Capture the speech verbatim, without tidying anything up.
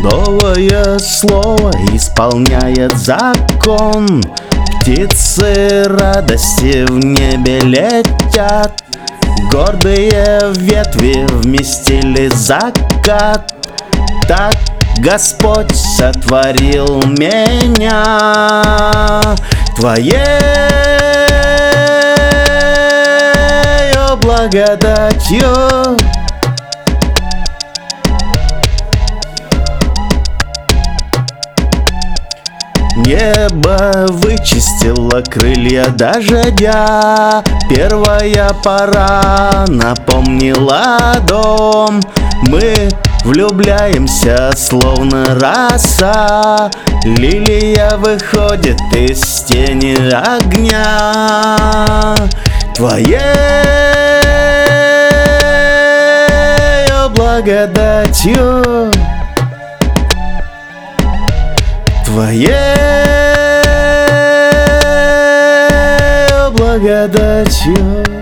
Новое слово исполняет закон. Птицы радости в небе летят, гордые ветви вместили закат. Так Господь сотворил меня Твоею благодатью. Небо вычистило крылья дождя, первая пора напомнила дом. Мы влюбляемся, словно роса, лилия выходит из тени огня. Твоею благодатью, Твоею благодатью.